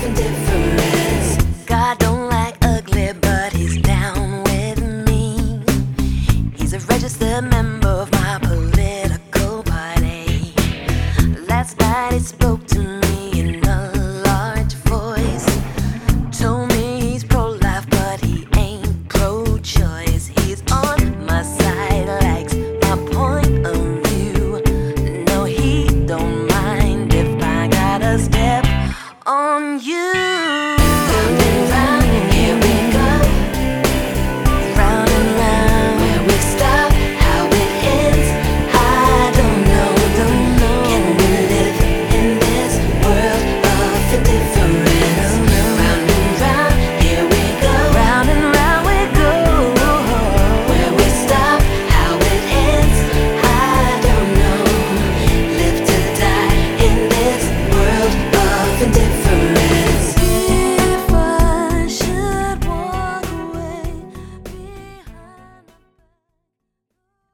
indifference. God don't like ugly, but he's down with me. He's a registered member of my political party. Last night he spoke